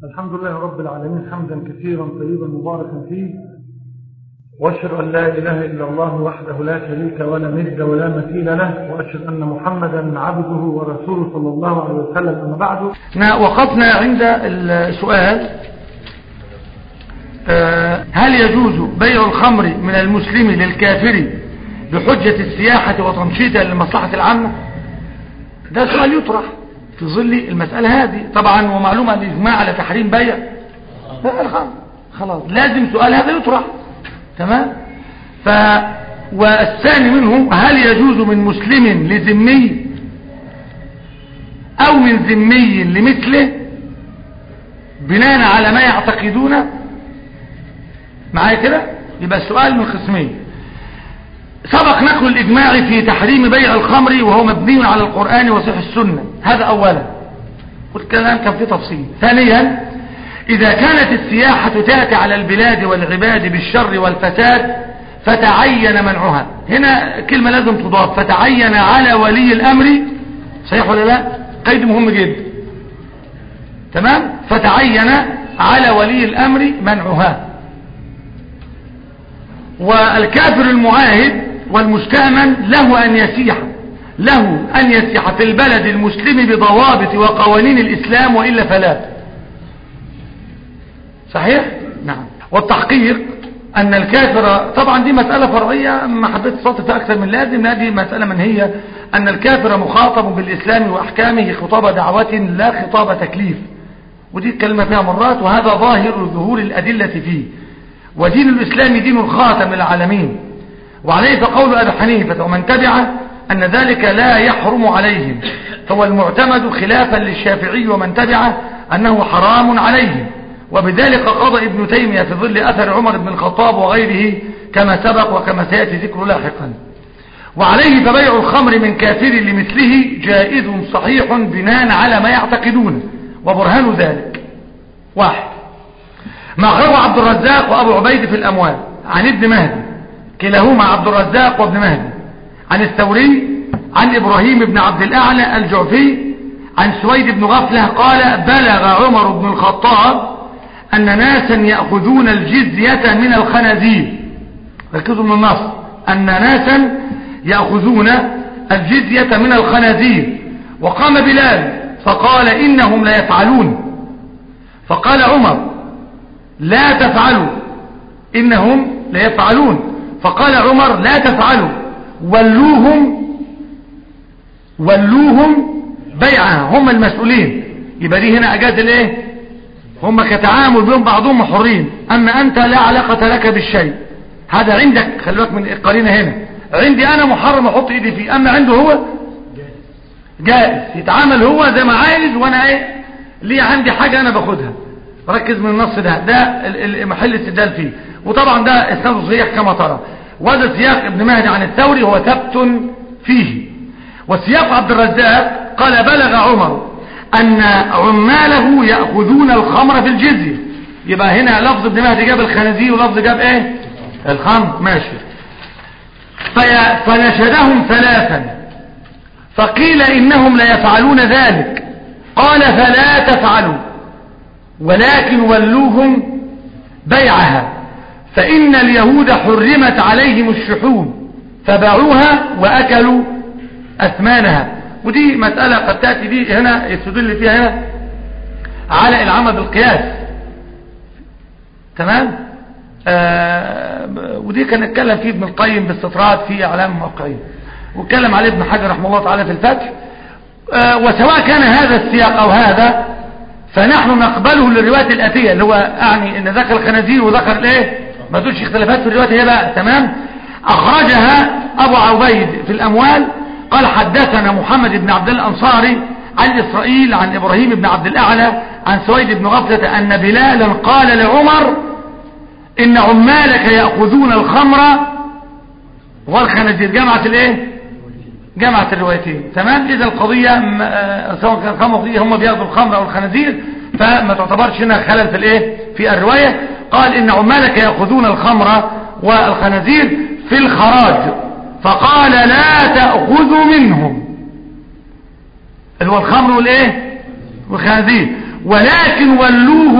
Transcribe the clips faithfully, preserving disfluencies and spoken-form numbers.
الحمد لله رب العالمين حمدا كثيرا طيبا مباركا فيه، وأشهد أن لا إله إلا الله وحده لا شريك ولا ند ولا مثيل له، وأشهد أن محمدا عبده ورسوله صلى الله عليه وسلم. أما بعد، وقفنا عند السؤال: هل يجوز بيع الخمر من المسلم للكافر بحجة السياحة وتنشيطها للمصلحة العامة؟ ده سؤال يطرح في ظل المسألة هذه طبعا، ومعلومة الإجماع على تحريم بيع الخمر، خلاص لازم سؤال هذا يطرح. تمام. ف والثاني منه: هل يجوز من مسلم لذمي أو من ذمي لمثله بناء على ما يعتقدون؟ معايا كده؟ يبقى السؤال من قسمين. سبق نقل الإجماع في تحريم بيع الخمر وهو مبني على القرآن وصحيح السنة، هذا أولا، والكلام كان فيه تفصيل. ثانيا: إذا كانت السياحة تأتي على البلاد والعباد بالشر والفساد فتعين منعها. هنا كلمة لازم تضاف: فتعين على ولي الأمر. صحيح ولا لا؟ قيد مهم جدا. تمام. فتعين على ولي الأمر منعها. والكافر المعاهد والمستأمن له أن يسيح له أن يسيح في البلد المسلم بضوابط وقوانين الإسلام، وإلا فلا. صحيح؟ نعم. والتحقيق أن الكافر، طبعا دي مسألة فرعية ما حبيت تصطف أكثر من لازم، هذه مسألة منهية، أن الكافر مخاطب بالإسلام وأحكامه خطاب دعوة لا خطاب تكليف، ودي الكلمة فيها مرات، وهذا ظاهر ظهور الأدلة فيه. ودين الإسلام دين خاتم العالمين، وعليه فقول أبي حنيفة ومن تبعه أن ذلك لا يحرم عليهم، فهو المعتمد خلافا للشافعي ومن تبعه أنه حرام عليهم. وبذلك قضى ابن تيمية في ظل أثر عمر بن الخطاب وغيره كما سبق وكما سيأتي ذكر لاحقا. وعليه فبيع الخمر من كافر لمثله جائز صحيح بناء على ما يعتقدون. وبرهان ذلك: واحد، ما أخرجه عبد الرزاق وأبو عبيد في الأموال عن ابن مهدي، كلاهما عبد الرزاق وابن مهدي، عن الثوري عن إبراهيم بن عبد الأعلى الجعفي عن سويد بن غفلة قال: بلغ عمر بن الخطاب أن ناسا يأخذون الجزية من الخنازير. ركزوا من النص: أن ناسا يأخذون الجزية من الخنازير. وقام بلال فقال: إنهم لا يفعلون. فقال عمر: لا تفعلوا، إنهم لا يفعلون. فقال عمر: لا تفعلوا، ولوهم ولوهم بيعها، هم المسؤولين. يبقى دي هنا أجاز الايه؟ هم كتعامل بين بعضهم حرين، أما أنت لا علاقة لك بالشيء. هذا عندك، خلي بالك من القرينة هنا، عندي أنا محرم أحط إيدي فيه، أما عنده هو جائز، يتعامل هو زي ما عايز، وأنا إيه ليه عندي حاجة أنا باخدها. ركز من النص ده، ده محل استدلال فيه. وطبعا ده اسناده صحيح كما ترى. وهذا سياق ابن مهدي عن الثوري هو ثبت فيه. وسياق عبد الرزاق قال: بلغ عمر أن عماله يأخذون الخمر في الجزية. يبقى هنا لفظ ابن مهدي جاب الخنازير ولفظ جاب ايه؟ الخمر. ماشي. فنشدهم ثلاثا فقيل إنهم لا يفعلون ذلك، قال: فلا تفعلوا، ولكن ولوهم بيعها، فإن اليهود حرمت عليهم الشحوم فباعوها وأكلوا أثمانها. ودي مسألة قد تأتي دي هنا يستدل فيها هنا على العمل بالقياس. تمام. آه ودي كان نتكلم فيه ابن القيم باستطراد في أعلام الموقعين، واتكلم عليه ابن حجر رحمه الله تعالى في الفتح. آه وسواء كان هذا السياق أو هذا فنحن نقبله للرواية الآتية، اللي هو يعني ان ذكر الخنازير وذكر الايه، ما تقولش اختلافات في الرواية هي بقى. تمام. اخرجها ابو عبيد في الاموال قال: حدثنا محمد بن عبد الله الانصاري عن اسرائيل عن ابراهيم بن عبد الاعلى عن سويد بن غفلة ان بلالا قال لعمر: ان عمالك يأخذون الخمر والخنازير. جمعت الايه؟ جمعت الروايتين. تمام. اذا القضية سواء كان الخمر هم بياخذوا الخمر او الخنازير، فما تعتبرش هنا خلل في الايه في الرواية. قال: ان عمالك يأخذون الخمر والخنازير في الخراج، فقال: لا تأخذوا منهم، اللي هو الخمر والايه والخنازير، ولكن ولوه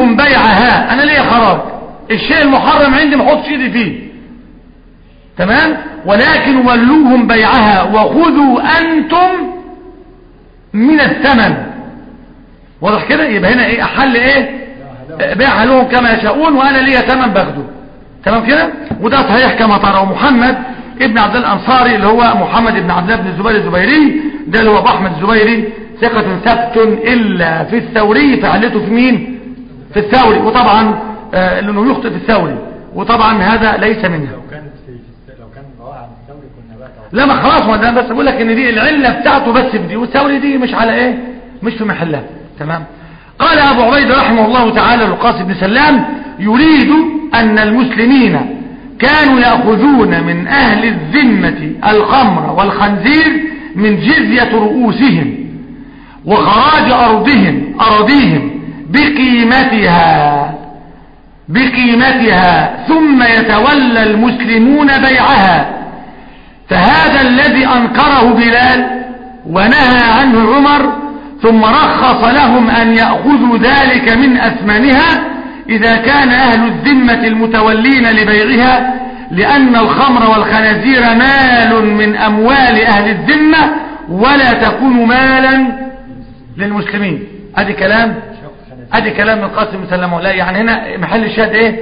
ولوهم بيعها. انا ليه خراج الشيء المحرم عندي ما احطش ايدي فيه، تمام، ولكن ولوهم بيعها وخذوا انتم من الثمن. واضح كده؟ يبقى هنا ايه؟ احل ايه؟ بيعها لهم كما يشاءون وانا ليا ثمن باخده، تمام كده؟ وده صحيح كما ترى. محمد ابن عبد الله الانصاري اللي هو محمد ابن عبد الله بن الزبير الزبيري، ده اللي هو ابو احمد الزبيري، ثقة ثبت الا في الثوري، فعلته في مين؟ في الثوري. وطبعا آه لانه يخطئ في الثوري، وطبعا هذا ليس منه. لو كان في لو كان رواه عن الثوري كنا بقى لا ما خلاص، ما انا بس بقول لك ان دي العله بتاعته بس في دي، والثوري دي مش على ايه، مش في محلها، تمام. قال ابو عبيد رحمه الله تعالى للقاسم بن سلام: يريد ان المسلمين كانوا ياخذون من اهل الذمه الخمر والخنزير من جزيه رؤوسهم وخراج ارضهم اراضيهم بقيمتها بقيمتها ثم يتولى المسلمون بيعها. فهذا الذي أنكره بلال ونهى عنه عمر، ثم رخص لهم أن يأخذوا ذلك من أثمانها إذا كان أهل الذمة المتولين لبيعها، لأن الخمر والخنازير مال من أموال أهل الذمة ولا تكون مالا للمسلمين. ادي كلام ادي كلام من القاسم بن سلام. لا يعني هنا محل الشاهد ايه؟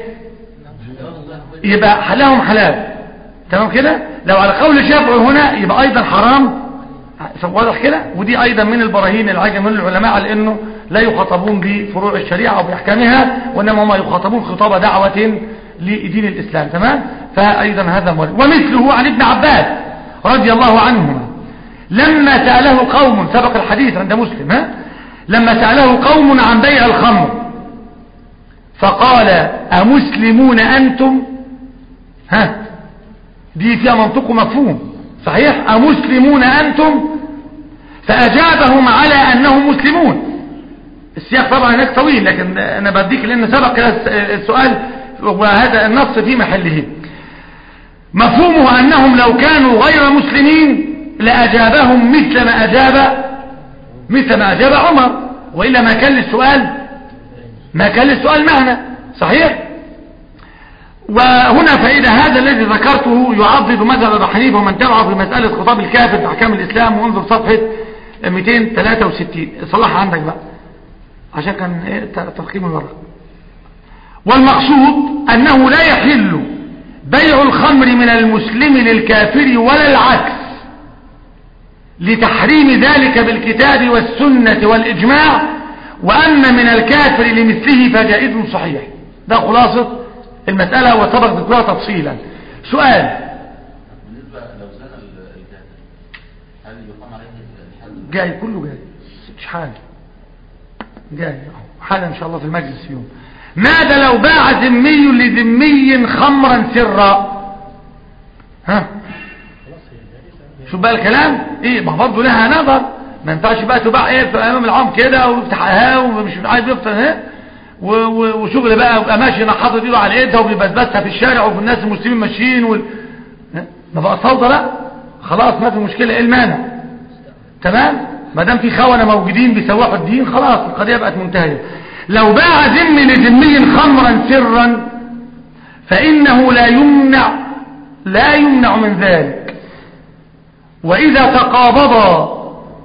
يبقى حلهم حلال، تمام كده. لو على قول الشافعي هنا يبقى ايضا حرام، واضح كده. ودي ايضا من البراهين العاجة من العلماء على انه لا يخاطبون بفروع الشريعة او باحكامها، وانما هم يخاطبون خطاب دعوة لدين الاسلام، تمام. فايضا هذا مورد. ومثله عن ابن عباس رضي الله عنهما لما سأله قوم، سبق الحديث عند مسلم، ها، لما سأله قوم عن بيع الخمر فقال: أمسلمون أنتم؟ ها، دي فيها منطق مفهوم صحيح، أمسلمون أنتم؟ فأجابهم على أنهم مسلمون. السياق طبعا هناك طويل، لكن أنا بديك لأن سبق السؤال وهذا النص في محله. مفهومه أنهم لو كانوا غير مسلمين لأجابهم مثل ما أجاب مثل ما أجاب عمر، وإلا ما كان للسؤال ما كان للسؤال معنى صحيح. وهنا فإذا هذا الذي ذكرته يعضد مذهب أبي حنيفة ومن تبعه في مسألة خطاب الكافر في أحكام الإسلام، وانظر صفحة مئتين وثلاثة وستين، صلحها عندك بقى عشان كان ايه ترقيم الورق. والمقصود أنه لا يحل بيع الخمر من المسلم للكافر ولا العكس، لتحريم ذلك بالكتاب والسنة والإجماع، وأن من الكافر لمثله فجائز صحيح. ده خلاصة المسألة وسبق ذكرها تفصيلا. سؤال: بالنسبة لو زال الكافر هل يقام عليه الحد؟ جاي كله جاي، مش حاجة جاي حالا إن شاء الله في المجلس يوم. ماذا لو باع ذمي لذمي خمرا سرا؟ ها، شو بقى الكلام ايه؟ ما برضه لها نظر، ما ينفعش بقى تباع ايه في امام العام كده ويفتح اها ومش عايز يفتح اهي وشغل بقى، ويبقى ماشي انا حاطط ايده على ايدها وبيبسبسها في الشارع وفي الناس المسلمين ماشيين وال... ما بقى صوته. لا خلاص ما في مشكله، ايه المانع؟ تمام، ما دام في خونه موجودين بيسوحوا الدين خلاص القضيه بقت منتهيه. لو باع ذمي لذمي خمرا سرا فانه لا يمنع لا يمنع من ذلك. وإذا تقابضا،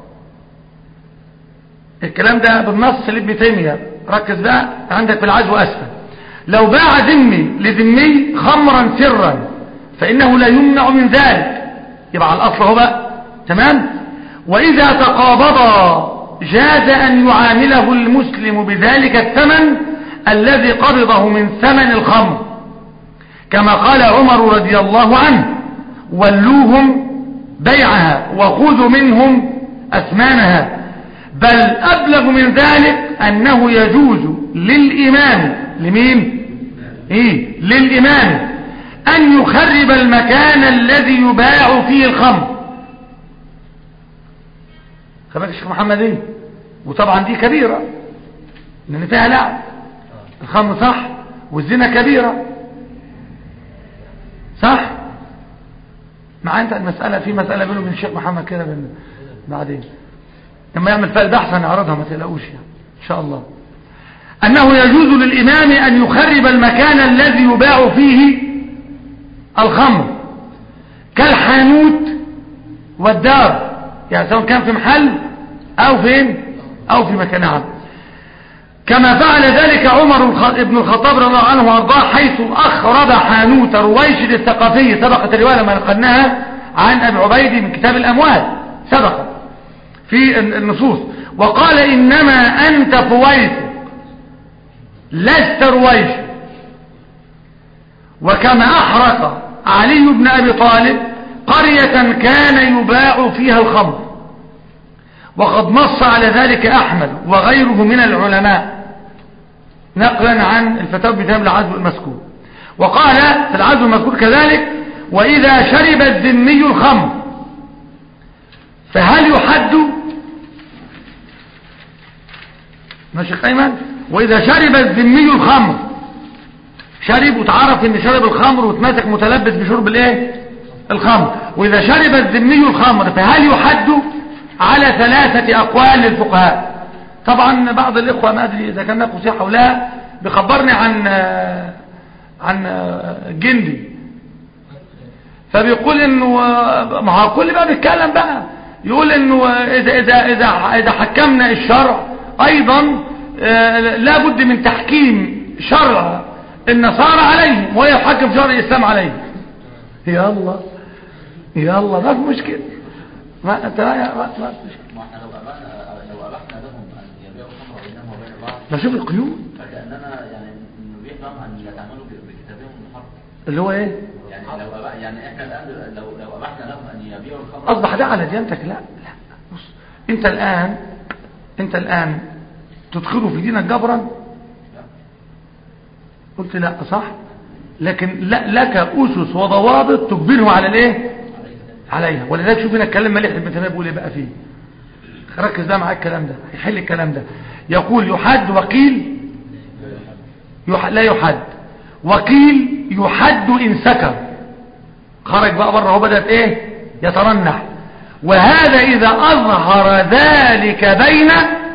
الكلام ده بالنص لابن تيمية، ركز بقى عندك في العزو أسفل. لو باع ذمي لذمي خمرا سرا فإنه لا يمنع من ذلك، يبقى على الأصل هو بقى، تمام. وإذا تقابضا جاز أن يعامله المسلم بذلك الثمن الذي قبضه من ثمن الخمر، كما قال عمر رضي الله عنه: ولوهم بيعها وخذوا منهم أثمانها. بل أبلغ من ذلك أنه يجوز للإمام، لمين؟ إيه؟ للإمام أن يخرب المكان الذي يباع فيه الخمر. خبرك الشيخ محمد ايه؟ وطبعا دي كبيرة لأن فيها لعب، الخمر صح، والزنا كبيرة صح. مع انت المسألة في مسألة بينه وبين الشيخ محمد كده بعدين لما يعمل فيها البحث هنعرضها، ما تقلقوش يعني ان شاء الله. أنه يجوز للإمام أن يخرب المكان الذي يباع فيه الخمر كالحانوت والدار، يعني سواء كان في محل أو فين أو في مكان عام، كما فعل ذلك عمر بن الخطاب رضي الله عنه وارضاه حيث أخرب حانوت رويشد الثقفي. سبقت الرواية لما نقلناها عن أبي عبيد من كتاب الأموال، سبقت في النصوص، وقال إنما أنت فويس لست رويش. وكما أحرق علي بن أبي طالب قرية كان يباع فيها الخمر، وقد نص على ذلك أحمد وغيره من العلماء نقلا عن الفتاوى بتام العزو المذكور. وقال في العزو المذكور كذلك: وإذا شرب الذمي الخمر فهل يحد؟ ماشي أيمن؟ وإذا شرب الذمي الخمر، شرب وتعرف ان شرب الخمر وتمسك متلبس بشرب الايه الخمر، وإذا شرب الذمي الخمر فهل يحد؟ على ثلاثة أقوال للفقهاء. طبعا بعض الإخوة ما أدري إذا كان نقص صحة ولا لا بيخبرني عن عن جندي، فبيقول انه ما هو كل بقى بيتكلم بقى يقول انه اذا اذا اذا اذا حكمنا الشرع ايضا لا بد من تحكيم شرع النصارى عليهم ويحكم شرع الاسلام عليهم. يا الله يا الله ما في مشكله، ما انت ما ما ما ما احنا لو ابحنا لو ابحنا لهم ان يبيعوا الخمر بينهم وبين بعض، بشوف القيود فكاننا يعني نبيح لهم ان يتعاملوا بكتابهم المحرم اللي هو ايه، يعني لو أبح يعني احنا الان لو لو ابحنا لهم ان يبيعوا الخمر اصبح ده على ديانتك. لا لا بص، انت الان انت الان تدخله في دينك جبرا، قلت لا صح، لكن لا لك اسس وضوابط تجبره على الايه عليها. ولذلك شوف هنا الكلام مليح ابن تيميه بيقول ايه بقى فيه، ركز بقى معاك الكلام ده يحل الكلام ده. يقول يحد وقيل يح... لا يحد، وقيل يحد ان سكر، خرج بقى بره هو بدأت ايه يترنح، وهذا اذا اظهر ذلك بين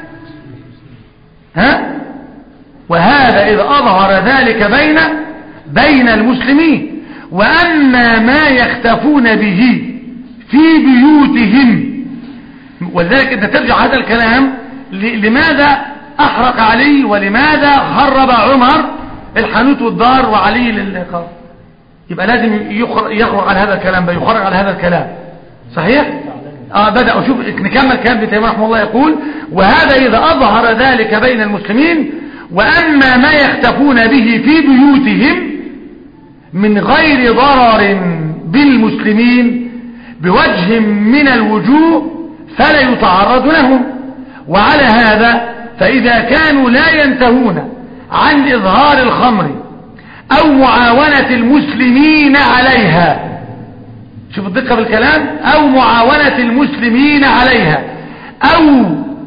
ها وهذا اذا اظهر ذلك بين بين المسلمين. واما ما يختفون به في بيوتهم، ولذلك انت ترجع هذا الكلام لماذا احرق علي ولماذا خرب عمر الحانوت والدار وعلي للقاء، يبقى لازم يخرج على هذا الكلام بقى، يخرج على هذا الكلام صحيح. اه بدأ شوف نكمل كلام ابن تيميه رحمه الله يقول: وهذا اذا اظهر ذلك بين المسلمين. واما ما يختفون به في بيوتهم من غير ضرر بالمسلمين بوجه من الوجوه فلا يتعرض لهم. وعلى هذا فإذا كانوا لا ينتهون عن إظهار الخمر أو معاونة المسلمين عليها، شوف الدقة في الكلام، أو معاونة المسلمين عليها أو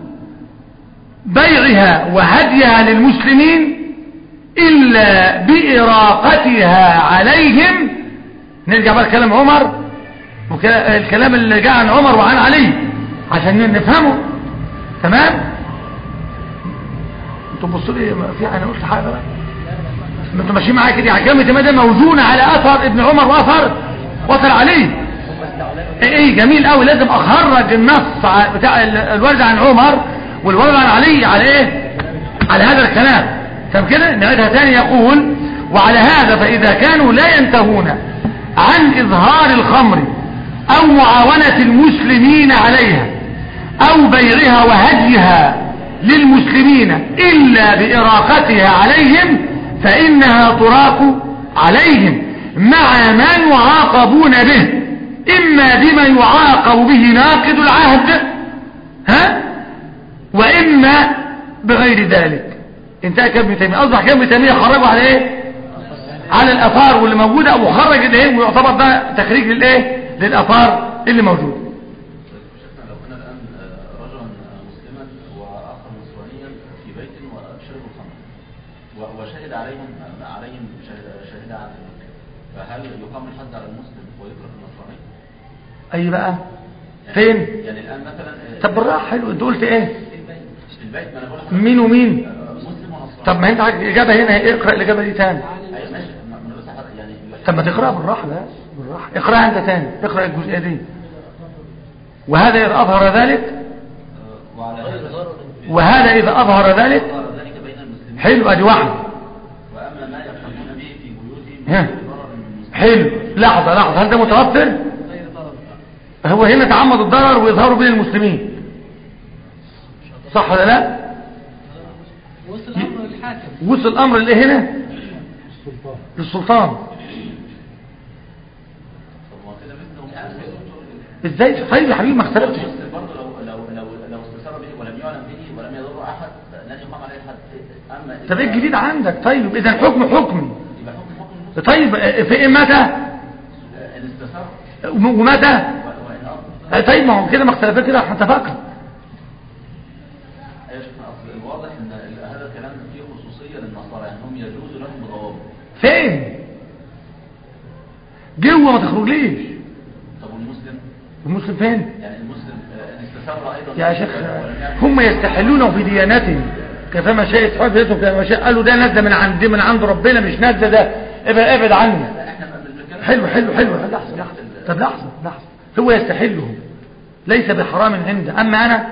بيعها وهديها للمسلمين إلا بإراقتها عليهم. نرجع بقى لكلام عمر والكلام اللي جاء عن عمر وعن علي عشان نفهمه تمام. انتوا بصوا لي في انا قلت حاجه بقى، انتوا ماشيين معايا كده. احكام ده موزونه على اثر ابن عمر واثر واثر علي. ايه جميل قوي، لازم اخرج النص بتاع الورد عن عمر والورد عن علي على ايه على هذا الكلام. تمام كده نعيدها تاني. يقول: وعلى هذا فإذا كانوا لا ينتهون عن إظهار الخمر أو معاونة المسلمين عليها أو بيعها وهديها للمسلمين إلا بإراقتها عليهم فإنها تراق عليهم مع ما يعاقبون به، إما بما يعاقب به ناقض العهد ها وإما بغير ذلك. انتهى كلام ابن تيميه. اصبح كلام ابن تيميه خرجوا على ايه على الاثار واللي موجوده، او خرج الايه ويعتبر ده تخريج للايه للاثار اللي موجوده. شفنا لو كنا الان رجلا مسلما واخر نصرانيا في بيت وشربوا الخمر وشهد عليهم عليهم شهد عدل، فهل يقام الحد على المسلم ويكره النصراني؟ اي بقى يعني فين يعني الان مثلا طب بالراحه حلو. انت قلت ايه في البيت؟ ما انا بقول مين ومين؟ مسلم ونصراني. طب ما انت الاجابه هنا، اقرا الاجابه دي تاني. ايوه ماشي، ما بس يعني طب ما تقراها بالراحه بس بالراحه، اقراها انت تاني، اقرا الجزئيه دي. وهذا اذا اظهر ذلك وعلى هذا وهذا اذا اظهر ذلك ظهر ذلك بين المسلمين. حلو، ادي واحده. واما ما يفعلون به في بيوتهم ها. ضرر المسلمين. حلو، لحظه لحظه، هل ده متوفر؟ هو هنا تعمد الضرر ويظهروا بين المسلمين، صح ولا لا؟ وصل الامر للحاكم، وصل الامر اللي هنا للسلطان. طب ما كده مثلهم ازاي؟ طيب يا حبيبي ما اختلفتش. المسلم برضه لو لو لو لو استثار به ولم يعلم به ولم يضر احد لن يقام عليه حد. اما طب ايه الجديد عندك؟ طيب اذا الحكم حكمي. يبقى حكم حكم المسلم. طيب في ايه متى ان استثار ومتى؟ وان اظهر. طيب ما هو كده ما اختلفت، كده احنا اتفقنا. ايوه شفنا اصل الواضح ان هذا الكلام فيه خصوصيه للنصارى، يعني هم يجوز لهم بضوابط. فين جوه ما تخرجليش. طب والمسلم؟ المسلم فين يعني المسلم آه، ان استثار ايضا يا شيخ؟ ولم يعلم. هم يستحلونه في ديانتهم كما شاء صحابتهم كما شاء، قالوا ده نزل من عند من عند ربنا مش نزل ده، ابعد ابعد عنه. احنا بنتكلم حلو حلو حلو لحظه لحظه، طب لحظه لحظه، هو يستحله ليس بحرام عنده، اما انا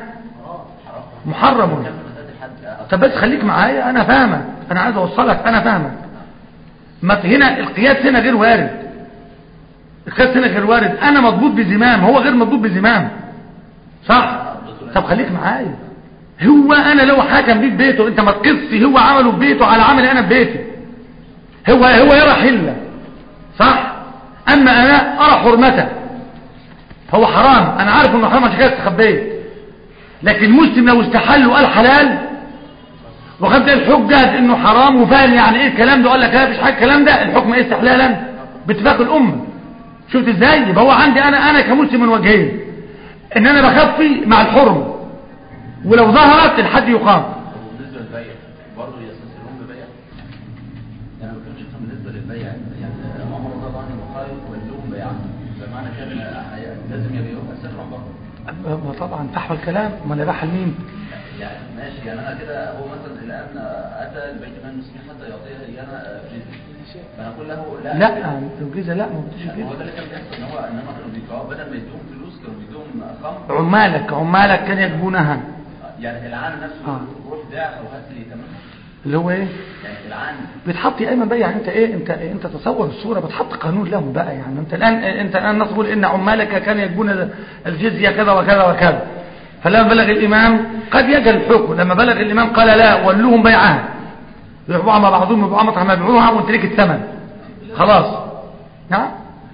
محرم. طب بس خليك معايا، انا فاهمك، انا عايز اوصلك، انا فاهمك. ما في هنا القياس هنا غير وارد، القياس هنا غير وارد، انا مضبوط بزمام هو غير مضبوط بزمام، صح؟ طب خليك معايا، هو انا لو حاكم بيه بيته، انت ما تقصي هو عمله ببيته على عملي انا ببيتي، هو هو يرى حله، صح؟ اما انا ارى حرمته، هو حرام، انا عارف انه حرام عشان كده استخبيت. لكن المسلم لو استحل وقال حلال وخد الحجه انه حرام وفاهم يعني ايه الكلام ده، وقال لك لا مفيش حاجه الكلام ده، الحكم ايه؟ استحلالا باتفاق الامه. شفت ازاي؟ يبقى هو عندي انا انا كمسلم من وجهين، ان انا بخفي مع الحرم، ولو ظهرت الحد يقام. بالنسبه للبيع برضه يستسلمون ببيع، يعني ما كانش بالنسبه للبيع، يعني عمر رضي الله عنه قال ولهم بيعا، بمعنى كده لازم يبيعوها سرا برضه. ما طبعا فحوى الكلام، ما انا بحل مين؟ يعني ماشي، يعني انا كده هو مثلا الان اتى البيت مال المسلمين حتى يعطيها ايانا جزيه، فانا اقول له لا لا الجزء لا ما بتجيش كده. هو ده اللي كان بيحصل، ان هو ان هم كانوا بيدفعوا بدل ما يدوهم فلوس كانوا بيدوهم خمر. عمالك عمالك كانوا يجبونها، يعني العام نفسه آه. روح بيع او هات لي تمام، اللي هو ايه؟ يعني العام بتحط يا ايمن بقى، يعني انت ايه، انت انت تصور الصوره، بتحط قانون لهم بقى، يعني انت الان انت الان نقول ان عمالك كانوا يجبون الجزيه كذا وكذا وكذا، فلما بلغ الامام قد يجل الحكم، لما بلغ الامام قال لا ولوهم بيعها، يبيعوها مع بعضهم يبيعوها مطرح ما يبيعوها وانت ليك الثمن خلاص. نعم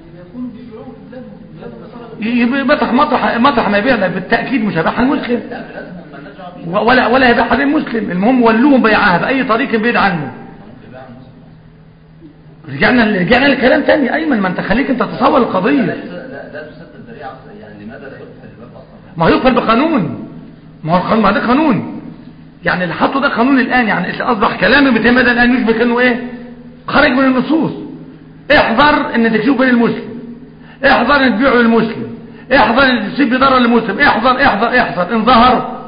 يبقى مطرح مطرح مطرح ما يبيعها بالتاكيد مش هيبيعها المسلم ولا ولا يبيعها المسلم، المهم ولوهم بيعها باي طريق بعيد عنه. رجعنا رجعنا لكلام تاني ايمن، ما انت خليك انت تصور القضيه. لا لا تسد الذريعه، يعني لماذا لا يقفل الباب اصلا؟ ما يقفل بقانون، ما هو القانون، ما ده قانون، يعني اللي حطه ده قانون الان، يعني اللي اصبح كلامي بتمدى الان يشبه كانه ايه، خرج من النصوص. احذر ان تكشف بين المسلم، احذر ان تبيعه للمسلم، احذر ان تسيب ضرر للمسلم، احذر احذر احذر ان ظهر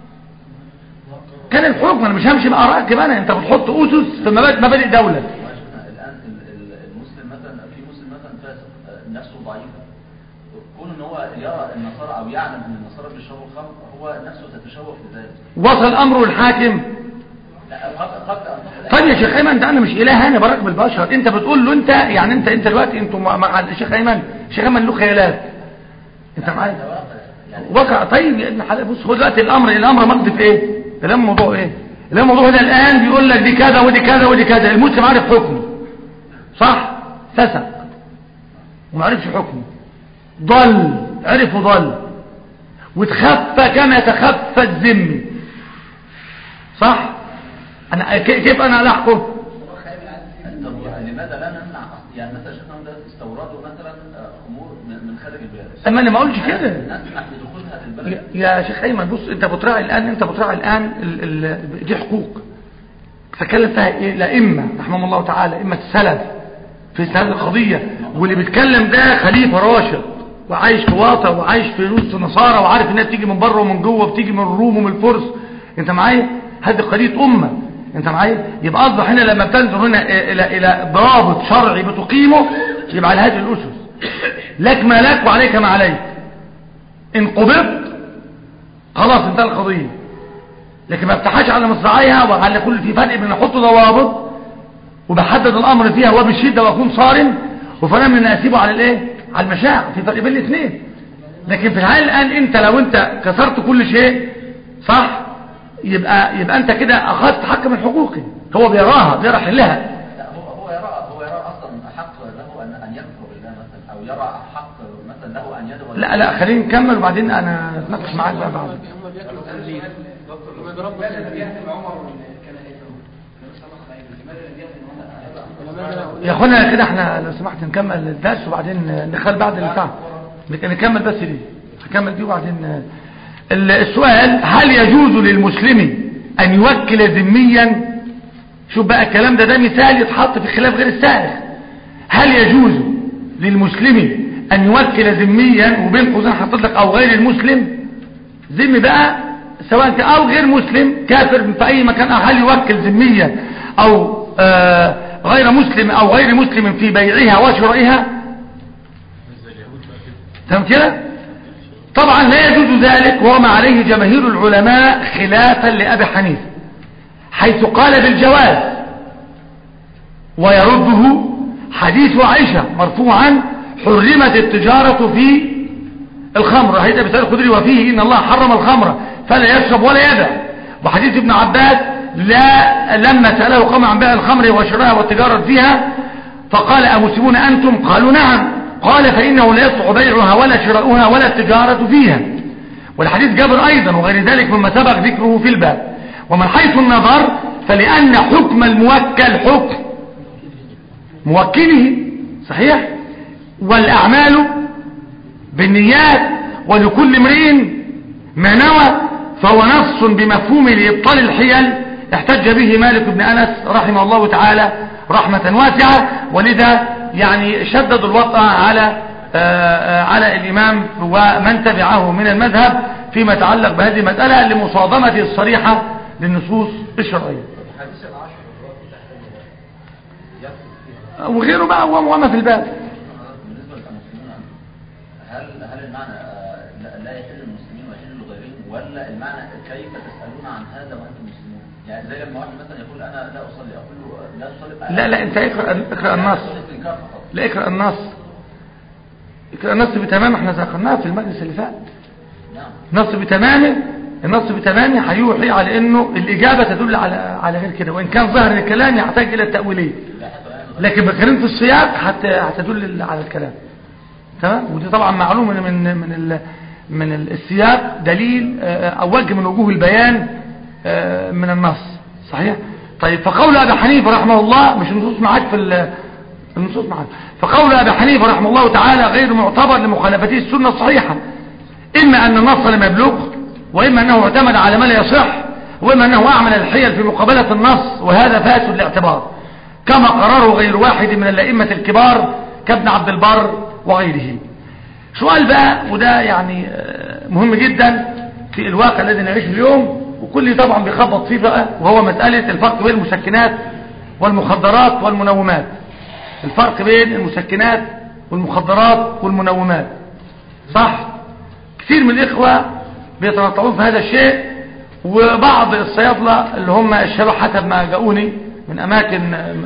كان الحكم. انا مش همشي بآراء كمان، انت بتحط اسس في مبادئ مبادئ دوله. الان المسلم مثلا في مسلم مثلا فاسق نفسه ضعيفه، كون ان هو يرى النصارى او يعلم ان النصارى بيشربوا الخمر هو نفسه تتشوف لذلك. وصل امره الحاكم. لا قبل ان طيب يا شيخ ايمن، ده انا مش اله، انا براقب البشر، انت بتقول له انت يعني انت انت دلوقتي انتوا مع الشيخ ايمن، الشيخ ايمن له خيالات، انت معايا واقع. طيب يا ابن حلال، بص خد دلوقتي الامر الامر مقضي في ايه؟ الامر موضوع ايه؟ الامر موضوع ده الان بيقول لك دي كذا ودي كذا ودي كذا، المسلم عارف حكمه صح؟ فسق وما عرفش حكمه، ضل عرف وضل، وتخفى كما يتخفى الذمي، صح؟ انا كيف انا لا احكم؟ لماذا لا نمنع يعني مثلا شفنا ده استوردوا مثلا خمور من خارج البلاد، اما انا ما اقولش كده نسمح بدخولها للبلد. يا شيخ ايمن بص، انت بتراعي الان انت بتراعي الان ال ال دي حقوق تكلم فيها ايه الائمه رحمهم الله تعالى، ائمه السلف في هذه القضيه، واللي بيتكلم ده خليفه راشد وعايش في واطا وعايش في وسط نصارى وعارف انها بتيجي من بره ومن جوه، بتيجي من الروم ومن الفرس، انت معايا؟ هذه قضيه امه، انت معايا؟ يبقى اصبح هنا لما بتنظر هنا الى الى ضابط شرعي بتقيمه يبقى على هذه الاسس. لك ما لك وعليك ما عليك. ان قبضت خلاص انتهى القضيه، لكن ما افتحهاش على مصراعيها وعلى كل في فرق بين احط ضوابط وبحدد الامر فيها وبالشده واكون صارم، وفرق من اسيبه على الايه؟ على المشاعر. في فرق بين الاثنين. لكن في الحال الان انت لو انت كسرت كل شيء صح، يبقى يبقى انت كده اخذت حق من حقوقي. هو بيراها بيرى حلها. لا هو هو يرى هو يرى اصلا حق له ان ان يكفر بالله مثلا، او يرى حق مثلا له ان يدعو. لا لا خلينا نكمل وبعدين انا اتناقش معاك بقى بعد. هم بياكلوا تقليد هم بيربوا تقليد. يا اخوانا كده احنا لو سمحت نكمل الدرس وبعدين نخلي بعد البتاع نكمل بس دي هكمل دي وبعدين. السؤال: هل يجوز للمسلم ان يوكل ذميا؟ شوف بقى الكلام ده ده مثال يتحط في خلاف غير السائل. هل يجوز للمسلم ان يوكل ذميا، وبين قوسين حاطط لك او غير المسلم؟ ذمي بقى سواء كان او غير مسلم كافر في اي مكان، هل يوكل ذميا او آه غير مسلم او غير مسلم في بيعها وشرائها؟ تمام كده؟ طبعا لا يجوز ذلك، وما عليه جماهير العلماء خلافا لأبي حنيفة، حيث قال بالجواز، ويرده حديث عائشة مرفوعا: حرمت التجارة في الخمر، هيدا بسأل الخدري: وفيه إن الله حرم الخمر فلا يشرب ولا يبع. وحديث ابن عباس: لا لما سأله قوم عن بيع الخمر وشرائها والتجارة فيها فقال: أمسلمون أنتم؟ قالوا نعم. قال: فإنه لا يصح بيعها ولا شراؤها ولا التجارة فيها. والحديث جابر أيضا وغير ذلك مما سبق ذكره في الباب. ومن حيث النظر فلأن حكم الموكل حكم موكله صحيح، والأعمال بالنيات ولكل امرئ ما نوى، فهو نص بمفهوم لإبطال الحيل احتج به مالك بن أنس رحمه الله تعالى رحمة واسعة. ولذا يعني شدد الوطأ على آآ آآ على الإمام ومن تبعه من المذهب فيما يتعلق بهذه المسألة لمصادمته الصريحة للنصوص الشرعية. وغيره بقى وما في الباب. بالنسبة للمسلمين، هل هل المعنى لا يحل المسلمين ويحل غيرهم، ولا المعنى كيف تسألون عن هذا وأنتم مسلمون؟ يعني زي لما واحد مثلا يقول أنا لا أصلي، أقول له لا تصلي. لا لا أنت اقرأ اقرأ النص. لا اقرأ النص اقرأ النص بتمام. احنا ذكرناه في المجلس اللي فات. نعم. النص بتمامه النص بتمامه هيوحي على انه الإجابة تدل على على غير كده، وإن كان ظاهر الكلام يحتاج إلى التأويلية، لكن بكلمة في السياق حتى هتدل على الكلام. تمام. ودي طبعا معلومة من من ال من السياق دليل او وجه من وجوه البيان من النص صحيح. طيب فقول ابي حنيفه رحمه الله، مش النصوص معاك في النصوص معاك، فقول ابي حنيفه رحمه الله تعالى غير معتبر لمخالفته السنه الصحيحه، اما ان النص لم يبلغ، واما انه اعتمد على ما لا يصح، واما انه اعمل الحيل في مقابله النص، وهذا فاسد الاعتبار كما قرره غير واحد من الائمه الكبار كابن عبد البر وغيره. سؤال بقى، وده يعني مهم جدا في الواقع الذي نعيشه اليوم، وكل طبعا بيخبط فيه بقى، وهو مسألة الفرق بين المسكنات والمخدرات والمنومات. الفرق بين المسكنات والمخدرات والمنومات صح. كثير من الإخوة بيتنطعون في هذا الشيء، وبعض الصيادلة اللي هم الشباب حسب ما جاءوني من أماكن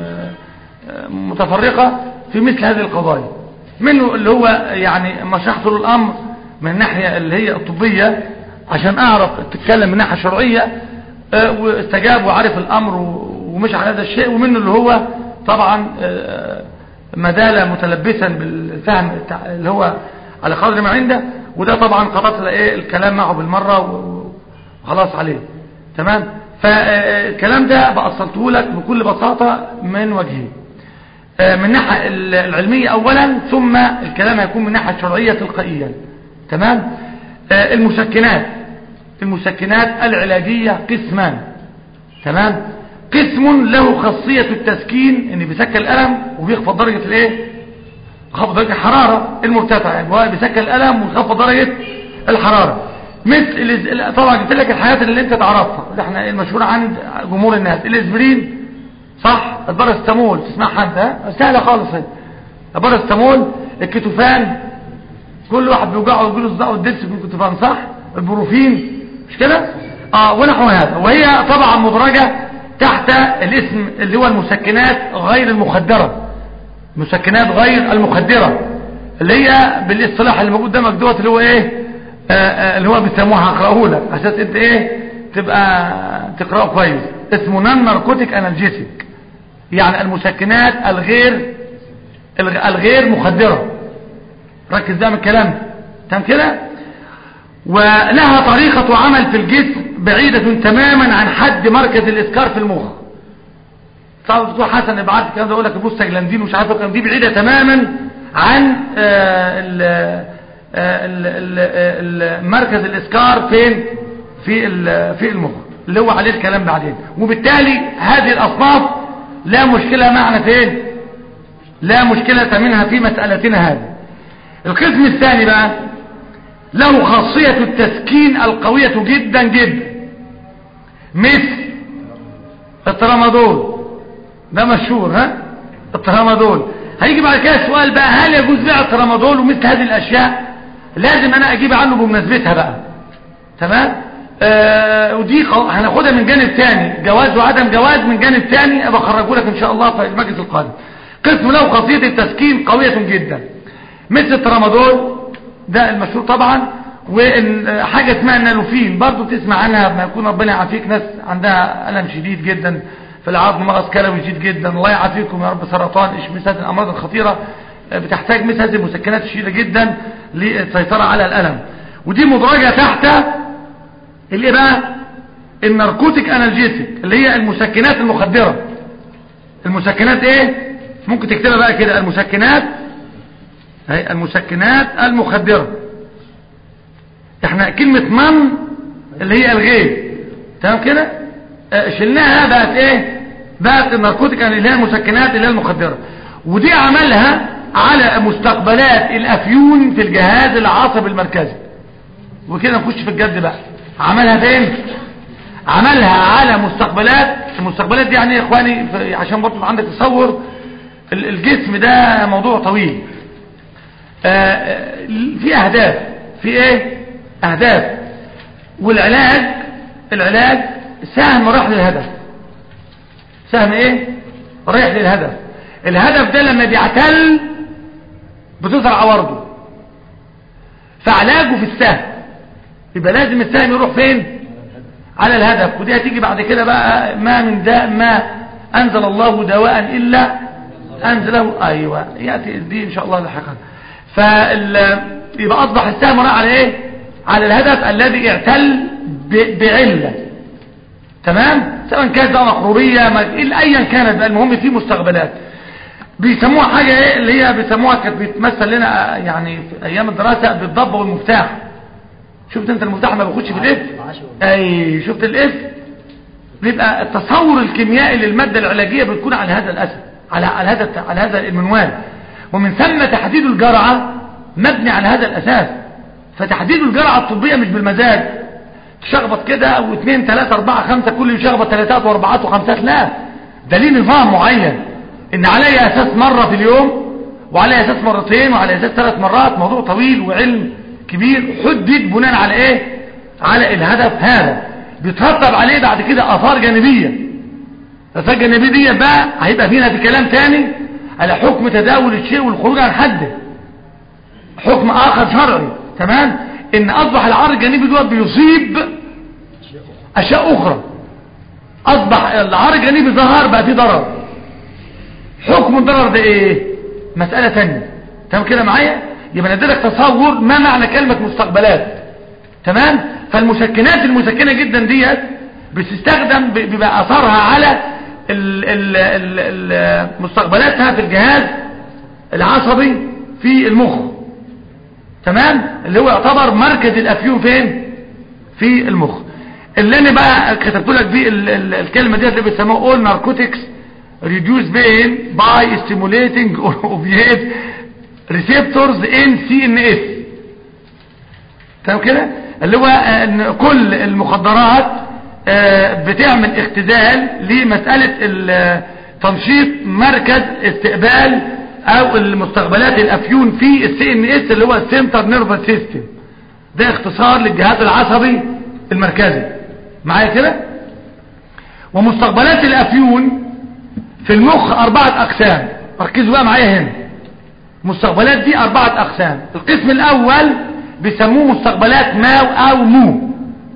متفرقة في مثل هذه القضايا، منه اللي هو يعني ما شرحت له الأمر من الناحية اللي هي الطبية عشان أعرف تتكلم من الناحية الشرعية، واستجاب وعرف الأمر ومش على هذا الشيء، ومنه اللي هو طبعا ما زال متلبسا بالفهم اللي هو على قدر ما عنده، وده طبعا قررت ايه الكلام معه بالمرة وخلاص عليه. تمام. فالكلام ده بأصلته لك بكل بساطة من وجهين، من الناحية العلمية أولا، ثم الكلام هيكون من الناحية الشرعية تلقائيا. تمام. المسكنات المسكنات العلاجية قسمان. تمام. قسم له خاصية التسكين، ان بيسكن الألم وبيخفض درجة الايه خفض درجة الحرارة المرتفعة، يعني هو بيسكن الألم ويخفض درجة الحرارة. مثل طبعا قلت لك الحاجات اللي انت تعرفها اللي احنا المشهورة عند جمهور الناس، الاسبرين صح، البارستامول تسمع حد؟ ها سهلة خالص هي البارستامول، الكتوفان كل واحد بيوجعه ويقول له صداع والدرس من الكتوفان صح، البروفين مش كده اه ونحو هذا. وهي طبعا مدرجة تحت الاسم اللي هو المسكنات غير المخدرة، مسكنات غير المخدرة اللي هي بالاصطلاح اللي موجود قدامك دوت اللي هو ايه آه آه اللي هو بيسموها هقراه لك عشان انت ايه تبقى تقراه كويس. اسمه نون ناركوتيك انالجيسيك، يعني المسكنات الغير الغير مخدرة. ركز ده من الكلام تمام كده. ولها طريقة عمل في الجسم بعيدة تماما عن حد مركز الاسكار في المخ. طبعا الدكتور حسن ابعت الكلام ده يقول لك البوستاجلاندين ومش عارف الكلام دي بعيدة تماما عن مركز الاسكار فين في في المخ اللي هو عليه الكلام بعدين. وبالتالي هذه الاصناف لا مشكلة معنا فين، لا مشكلة منها في مسألتنا هذه. القسم الثاني بقى له خاصية التسكين القوية جدا جدا، مثل الترامادول ده مشهور. ها الترامادول هيجي بعد كده السؤال بقى هل يجوز بيع الترامادول ومثل هذه الاشياء؟ لازم انا اجيب عنه بمناسبتها بقى تمام. آه ودي هناخدها من جانب ثاني، جواز وعدم جواز من جانب ثاني ابقى اخرجه لك ان شاء الله في المجلس القادم. قسم له خاصية التسكين قوية جدا مثل الترامادول ده المشهور طبعا، وحاجة اسمها النالوفين برضو تسمع عنها ما يكون ربنا يعافيك، ناس عندها ألم شديد جدا في العظم، مرض كلوي شديد جدا الله يعافيكم يا رب، سرطان، ايش مثل هذه الأمراض الخطيرة بتحتاج مثل هذه المسكنات الشديدة جدا للسيطرة على الألم. ودي مدرجة تحت الايه بقى الناركوتيك انالجيسيك اللي هي المسكنات المخدرة. المسكنات ايه ممكن تكتبها بقى كده، المسكنات هي المسكنات المخدرة. احنا كلمة من اللي هي الغير تمام كده اه شلناها بقت ايه بقت الناركوتيك اللي هي المسكنات اللي هي المخدرة. ودي عملها على مستقبلات الافيون في الجهاز العصبي المركزي. وكده نخش في الجد بقى، عملها فين؟ عملها على مستقبلات. المستقبلات دي يعني يا اخواني عشان برضه عندك تصور الجسم ده موضوع طويل. آه في اهداف، في ايه اهداف، والعلاج العلاج سهم راح للهدف، سهم ايه رايح للهدف. الهدف ده لما بيعتل بتظهر عوارضه، فعلاجه في السهم يبقى لازم السهم يروح فين على الهدف. ودي هتيجي بعد كده بقى ما من داء ما انزل الله دواء الا انزله ايوه ياتي دي ان شاء الله لاحقا. فال يبقى اصبح السهم راح على ايه على الهدف الذي اعتل بعله تمام، سواء كانت بقى مقروريه ايا كانت بقى، المهم في مستقبلات بيسموها حاجه ايه اللي هي بيسموها كانت بتمثل لنا يعني في ايام الدراسه بالضبه والمفتاح. شفت انت المفتاح ما بياخدش في الاف اي شفت الاف بيبقى التصور الكيميائي للماده العلاجيه بتكون على هذا الاساس، على على هذا على هذا المنوال، ومن ثم تحديد الجرعه مبني على هذا الاساس. فتحديد الجرعه الطبيه مش بالمزاج تشخبط كده واثنين ثلاثة اربعة خمسة كل يشخبط ثلاثات واربعات وخمسات، لا ده ليه نظام معين ان علي اساس مرة في اليوم وعلي اساس مرتين وعلى اساس ثلاث مرات. موضوع طويل وعلم كبير حدد بناء على ايه على الهدف هذا، بيترتب عليه بعد كده اثار جانبية. الاثار الجانبية دي بقى هيبقى فينا في كلام تاني على حكم تداول الشيء والخروج عن حده، حكم اخر شرعي تمام، ان اصبح العار الجانبي دوت بيصيب اشياء اخرى، اصبح العار الجانبي ظهر بقى فيه ضرر. حكم الضرر ده ايه مسألة ثانيه تمام كده معايا. يبقى نديلك تصور ما معنى كلمة مستقبلات تمام. فالمسكنات المسكنة جدا ديت بتستخدم بيبقى اثرها على ال ال ال ال مستقبلاتها في الجهاز العصبي في المخ تمام، اللي هو يعتبر مركز الافيون فين في المخ. اللي انا بقى كتبت لك دي الكلمه دي اللي بيسموها all narcotics reduce pain by stimulating opiate receptors in سي ان اس تمام كده. اللي هو ان كل المخدرات بتعمل اختزال لمسألة تنشيط مركز استقبال او المستقبلات الافيون في السي ان اس اللي هو السنتر نيرفس سيستم. ده اختصار للجهاز العصبي المركزي معايا كده. ومستقبلات الافيون في المخ اربعة اقسام، ركزوا بقى معايا هنا. مستقبلات دي اربعة اقسام. القسم الاول بيسموه مستقبلات ماو او مو،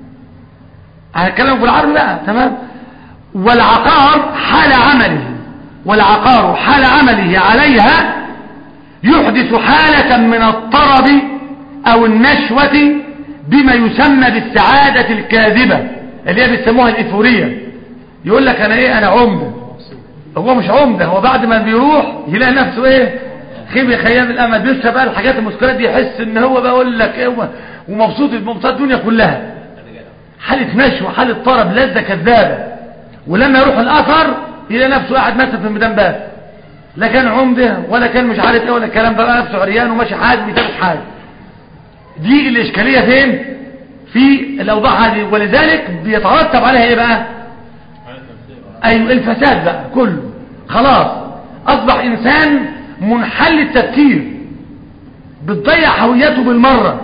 هنتكلم بالعربي بقى تمام. والعقار حال عمله، والعقار حال عمله عليها يحدث حالة من الطرب او النشوة بما يسمى بالسعادة الكاذبة اللي هي بيسموها الايفورية. يقول لك انا ايه، انا عمدة. هو مش عمدة، هو بعد ما بيروح يلاقي نفسه ايه، خيب خيام الامل، بيشرب بقى الحاجات المسكرات دي، يحس ان هو بقول لك ايه ومبسوط بمبسوط الدنيا كلها، حالة نشوة، حالة طرب، لذة كذابة. ولما يروح الاثر يلاقي نفسه قاعد مثلا في الميدان بس، لا كان عمده ولا كان مش عارف ايه ولا الكلام ده، لقى نفسه عريان وماشي حاج بيتابع حاجه. دي الاشكاليه فين؟ في الاوضاع هذه. ولذلك بيترتب عليها ايه بقى؟ اي الفساد بقى كله. خلاص اصبح انسان منحل التفكير، بتضيع هويته بالمره،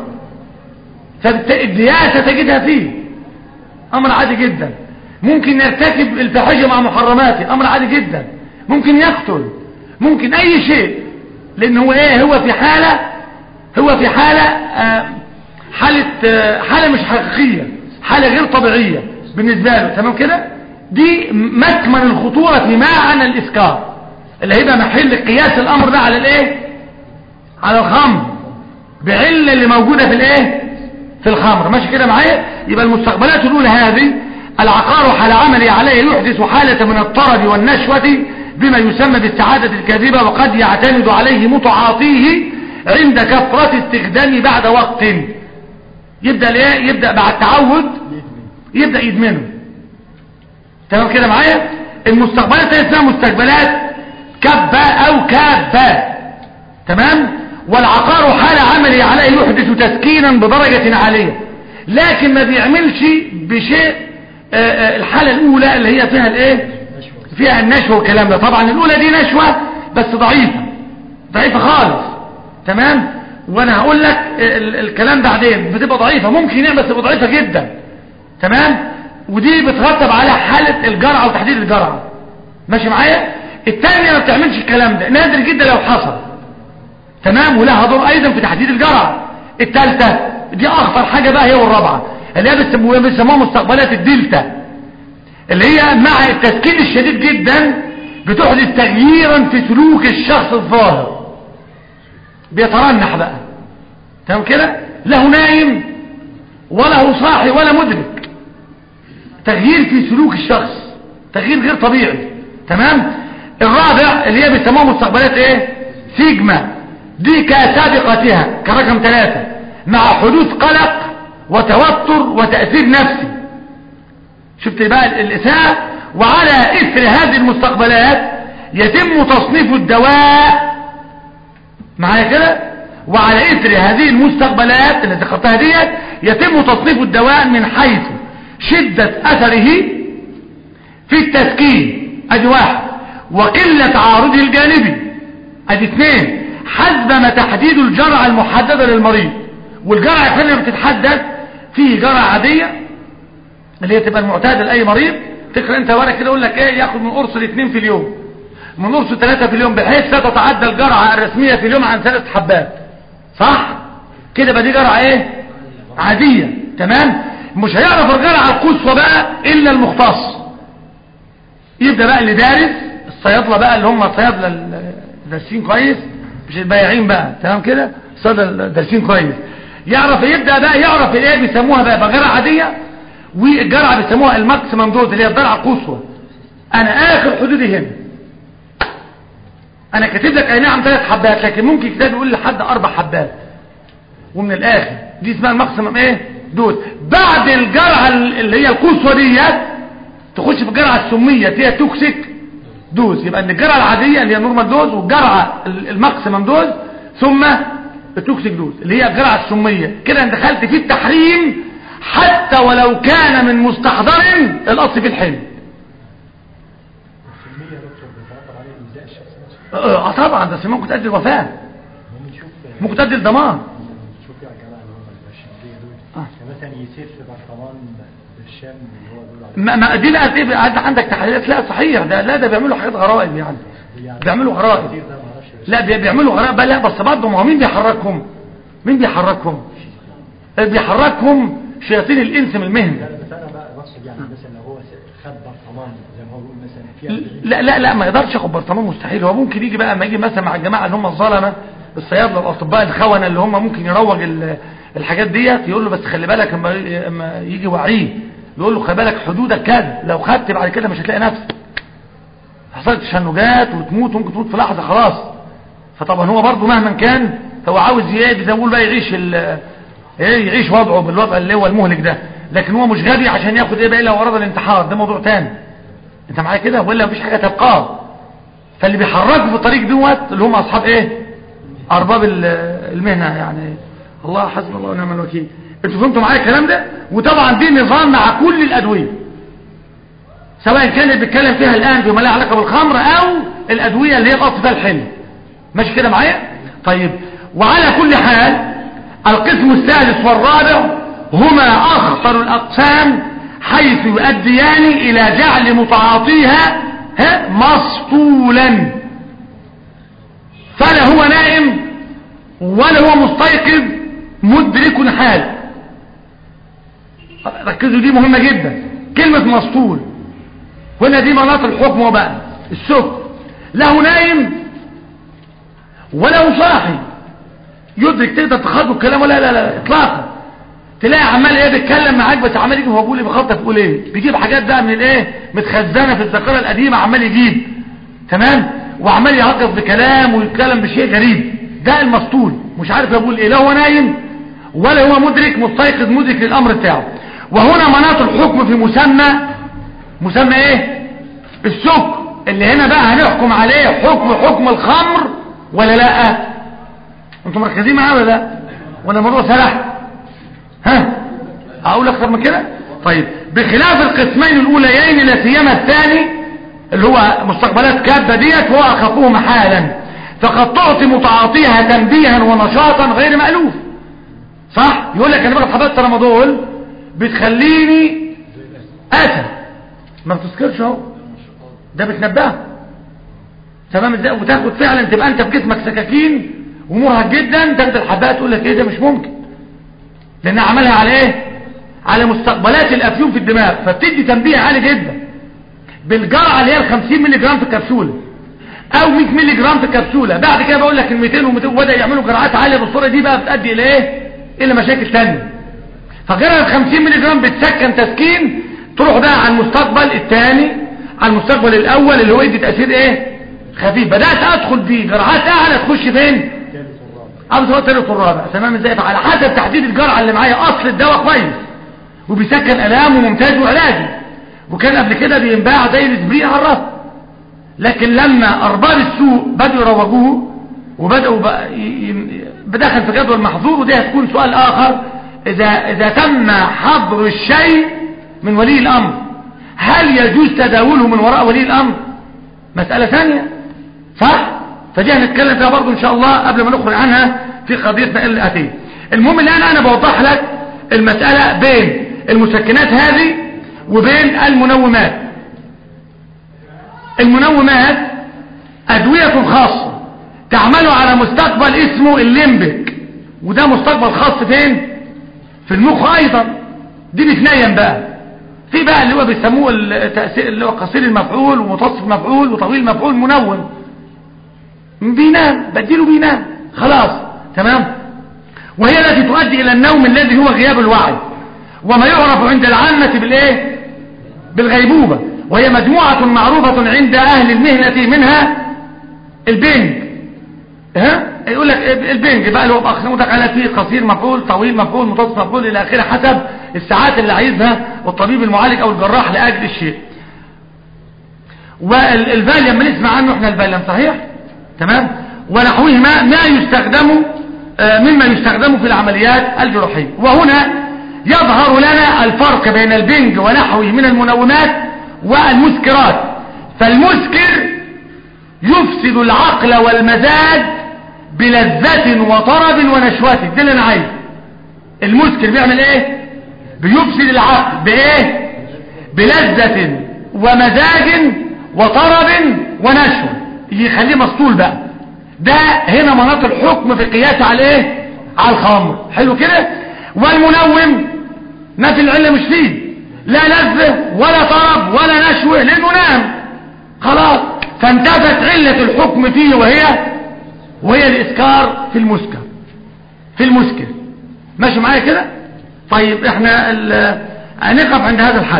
فالدياسه تجدها فيه امر عادي جدا. ممكن يرتكب الفاحشه مع محرماته، امر عادي جدا. ممكن يقتل، ممكن اي شيء، لان هو ايه، هو في حالة هو في حالة آه حالة آه حالة مش حقيقية، حالة غير طبيعية بالنسبة له تمام كده. دي مكمن الخطورة في معنى الاسكار اللي هيبقى محل قياس الامر ده على الايه، على الخمر، بعلة اللي موجودة في الايه، في الخمر. ماشي كده معايا؟ يبقى المستقبلات الاولى هذه، العقار حال عملي عليه يحدث حالة من الطرب والنشوة بما يسمى بالسعادة الكاذبة، وقد يعتمد عليه متعاطيه عند كثرة استخدامه بعد وقت. يبدأ ليه؟ يبدأ بعد تعود يبدأ يدمنه. تمام كده معايا؟ المستقبلات اسمها مستقبلات كبة او كابة. تمام. والعقار حال عملي عليه يحدث تسكينا بدرجة عالية، لكن ما بيعملش بشيء. الحالة الاولى اللي هي فيها الايه، فيها النشوة والكلام ده. طبعا الاولى دي نشوة بس ضعيفة، ضعيفة خالص. تمام. وانا هقول لك الكلام بعدين، بتبقى ضعيفة، ممكن يعمل بس تبقى ضعيفة جدا. تمام. ودي بترتب على حالة الجرعة وتحديد الجرعة. ماشي معايا؟ الثانية ما بتعملش الكلام ده، نادر جدا لو حصل. تمام. ولها دور ايضا في تحديد الجرعة. الثالثة دي اخطر حاجة بقى، هي والرابعة اللي هي بيسموها مستقبلات الدلتا، اللي هي مع التسكين الشديد جدا بتحدث تغييرا في سلوك الشخص الظاهر، بيترنح بقى. تمام كده؟ له نايم وله صاحي ولا مدرك، تغيير في سلوك الشخص، تغيير غير طبيعي. تمام. الرابع اللي هي بيسموها مستقبلات ايه، سيجما، دي كسابقتها كرقم ثلاثة، مع حدوث قلق وتوتر وتأثير نفسي. شفت بقى الإساءة؟ وعلى إثر هذه المستقبلات يتم تصنيف الدواء معايا كده. وعلى إثر هذه المستقبلات اللي ذكرتها ديت يتم تصنيف الدواء من حيث شدة أثره في التسكين، ادي واحد، وقلة عارضه الجانبي، ادي اثنين، حسب ما تحديد الجرعة المحددة للمريض. والجرعة يا فندم بتتحدد فيه جرعة عادية اللي هي تبقى المعتادة لأي مريض. تقرأ انت ورق كده يقول لك ايه، ياخد من قرص لاثنين في اليوم، من قرص ثلاثة في اليوم، بحيث لا تتعدى الجرعة الرسمية في اليوم عن ثلاث حبات. صح كده؟ بقى دي جرعة ايه، عادية. تمام. مش هيعرف الجرعة القصوى بقى الا المختص. يبدأ بقى اللي دارس، الصيادلة بقى اللي هم الصيادلة دارسين كويس، مش البياعين بقى. تمام كده؟ الصيادلة دارسين كويس، يعرف يبدأ بقى يعرف ايه بيسموها بقى بجرعة عادية، والجرعة بيسموها الماكسيمم دوز اللي هي الجرعة القصوى. انا اخر حدودي هنا، انا كاتب لك اي نعم ثلاث حبات، لكن ممكن كتاب يقول لحد اربع حبات. ومن الاخر دي اسمها الماكسيمم ايه دوز. بعد الجرعة اللي هي القصوى ديت تخش في الجرعة السمية هي توكسيك دوز. يبقى ان الجرعة العادية اللي هي نورمال دوز، والجرعة الماكسيمم دوز، ثم التوكسيك دوز اللي هي الجرعة السمية. كده انت دخلت في التحريم حتى ولو كان من مستحضر الاصل في الحلم. السلمية يا دكتور بيترتب عليه إلزاء الشخص نفسه. اه طبعا ده ممكن تؤدي الوفاة، ممكن تؤدي الضمان. شوف يا جماعة اللي هم الشمالية دول آه. مثلا يسير في برطمان الشام اللي هو دول عليه. ما ما دي بقى ايه، عندك تحليلات؟ لا صحيح ده، لا ده بيعملوا حاجات غرائب يعني، بيعملوا غرائب. لا بيعملوا غرائب، لا بس برضه ما هو مين بيحركهم؟ مين بيحركهم؟ بيحركهم شياطين الانس من المهن. بس انا بقى بقصد يعني مثلا لو هو خد برطمان زي ما هو بيقول مثلا فيها. لا لا لا ما يقدرش ياخد برطمان، مستحيل. هو ممكن يجي بقى، ما يجي مثلا مع الجماعه اللي هم الظلمه الصيادله الاطباء الخونه اللي هم ممكن يروج الحاجات ديت، يقول له بس خلي بالك اما يجي وعيه يقول له خلي بالك حدودك كذا، لو خدت بعد كده مش هتلاقي نفسك، حصلت تشنجات وتموت، ممكن تموت في لحظه خلاص. فطبعا هو برضه مهما كان هو عاوز ايه، زي ما بقول بقى يعيش ايه، يعيش وضعه بالوضع اللي هو المهلك ده، لكن هو مش غبي عشان ياخد ايه بقى الا ورد الانتحار، ده موضوع تاني. انت معايا كده ولا مفيش حاجه تبقاه؟ فاللي بيحركوا في الطريق دوت اللي هم اصحاب ايه، ارباب المهنه يعني. الله حسبنا الله ونعم الوكيل. انتوا فهمتوا معايا الكلام ده؟ وطبعا دي نظام مع كل الادويه، سواء كانت بيتكلم فيها الان فيما له علاقه بالخمر او الادويه اللي هي الاصل فيها الحلم. ماشي كده معايا؟ طيب، وعلى كل حال القسم الثالث والرابع هما اخطر الاقسام، حيث يؤديان الى جعل متعاطيها ها مسطولا، فلا هو نائم ولا هو مستيقظ مدرك حال. ركزوا دي مهمة جدا، كلمة مسطول هنا دي مناط الحكم وبقى السكر، له نايم ولا صاحي يدرك تقدر تخاطب الكلام ولا لا لا اطلاقا. تلاقي عمال ايه بيتكلم معاك بس عمال يجي هو بيقول ايه بيخطط بيقول ايه، بيجيب حاجات بقى من الايه متخزنه في الذاكره القديمه، عمال يجيب تمام، وعمال يعقد بكلام ويتكلم بشيء غريب. ده المسطول مش عارف يقول ايه، لا هو نايم ولا هو مدرك مستيقظ مدرك للامر بتاعه. وهنا مناط الحكم في مسمى مسمى ايه السكر، اللي هنا بقى هنحكم عليه حكم حكم الخمر ولا لا؟ انتم مركزين معايا ولا لا؟ ولا الموضوع سرح؟ ها اقول اكتر من كده؟ طيب، بخلاف القسمين الاوليين لا سيما الثاني اللي هو مستقبلات كابه ديت هو اخفوه حالا، فقد تعطي متعاطيها تنبيها ونشاطا غير مألوف. صح؟ يقول لك انا باخد حبات ترامادول بتخليني اسد، ما بتذكرش اهو، ده بتنبهه تمام ازاي، وتاخد فعلا تبقى انت في جسمك سكاكين ومرهق جدا، تاخد الحبات تقول لك ايه ده مش ممكن، لان عملها على ايه، على مستقبلات الافيون في الدماغ، فبتدي تنبيه عالي جدا بالجرعه اللي هي ال خمسين مللي جرام في الكبسوله او مية مللي جرام في الكبسوله. بعد كده بقول لك ال مئتين ومئتين وبدا يعملوا جرعات عاليه بالصوره دي، بقى بتؤدي الى ايه، الى مشاكل ثانيه. فجرعه ال خمسين مللي جرام بتسكن تسكين، تروح بقى على المستقبل الثاني على المستقبل الاول اللي هو يدي تاثير ايه خفيف. بدات ادخل في جرعات اعلى تخش فين، ابو سواء الثالث والرابع تمام ازاي، على حسب تحديد الجرعه اللي معايا. اصل الدواء كويس وبيسكن الام وممتاز وعلاجي، وكان قبل كده بينباع زي الاسبرين على الرف، لكن لما ارباب السوق بدأوا يروجوه وبدأوا بدخل في جدول محظور، وده هتكون سؤال اخر، اذا اذا تم حظر الشيء من ولي الامر هل يجوز تداوله من وراء ولي الامر؟ مسألة ثانية صح؟ فدي هنتكلم فيها برضو ان شاء الله قبل ما نخرج عنها في قضيتنا اللي اتيه. المهم الان انا بوضح لك المسألة بين المسكنات هذه وبين المنومات. المنومات ادوية خاصة تعمل على مستقبل اسمه الليمبك، وده مستقبل خاص فين، في المخ ايضا. دي بتنيم بقى في بقى اللي هو بيسموه التأثير اللي هو قصير المفعول ومتوسط المفعول وطويل المفعول منوم، بينام بديله بينام خلاص تمام. وهي التي تؤدي الى النوم الذي هو غياب الوعي، وما يعرف عند العامة بالايه، بالغيبوبة، وهي مجموعة معروفة عند اهل المهنة، منها البنج. ها يقول لك البنج بقى اللي هو باقسامه على فيه قصير مفعول طويل مفعول متوسط مفعول الى اخره، حسب الساعات اللي عايزها والطبيب المعالج او الجراح لاجل الشيء. والفاليوم ما نسمع عنه احنا الفاليوم صحيح تمام، ونحوهما ما يستخدم مما يستخدم في العمليات الجراحية. وهنا يظهر لنا الفرق بين البنج ونحوه من المنومات والمسكرات. فالمسكر يفسد العقل والمزاج بلذة وطرب ونشوة. ده اللي انا عايزه. المسكر بيعمل ايه؟ بيفسد العقل بايه؟ بلذة ومزاج وطرب ونشوة، يخليه مسطول بقى. ده هنا مناط الحكم في القياس على ايه؟ على الخمر. حلو كده. والمنوم ما في العلة مش فيه لا لذة ولا طرب ولا نشوة لانه نام خلاص، فانتفت علة الحكم فيه وهي وهي الاسكار في المسكر في المسكر. ماشي معايا كده؟ طيب احنا هنقف عند هذا الحد،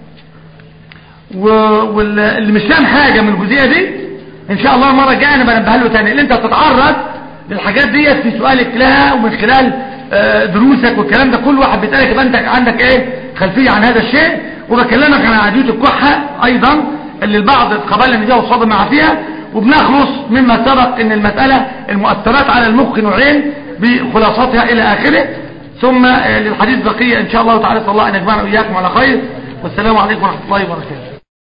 واللي مش فاهم حاجة من الجزئية دي ان شاء الله المرة الجاية انا بنبه له تاني. اللي انت تتعرض للحاجات دي في سؤالك لها ومن خلال دروسك والكلام ده، كل واحد بيسألك يبقى انت عندك ايه خلفية عن هذا الشيء. وبكلمك عن عديوة الكحة ايضا اللي البعض قبل ان يجاوب صادم مع فيها. وبنخلص مما سبق ان المسألة المؤثرات على المخ نوعين بخلاصاتها الى اخره، ثم للحديث بقية ان شاء الله تعالى. صلى الله ان يجمعنا واياكم على خير، والسلام عليكم ورحمة الله وبركاته.